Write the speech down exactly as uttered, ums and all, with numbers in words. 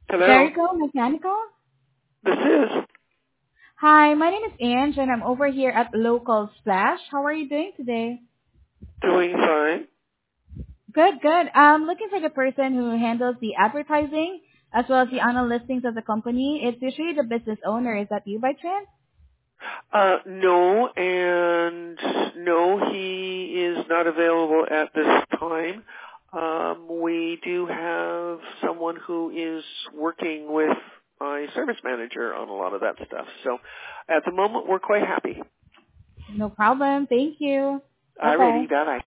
Hello. Jericho Mechanical? This is Hi, my name is Ange and I'm over here at Local Splash. How are you doing today? doing fine. Good, good. I'm looking for the person who handles the advertising as well as the annual listings of the company. It's usually the business owner. Is that you by chance? Uh, no, and no, he is not available at this time. Um, we do have someone who is working with my service manager on a lot of that stuff. So at the moment, we're quite happy. No problem. Thank you. Bye-bye. Alrighty, bye-bye.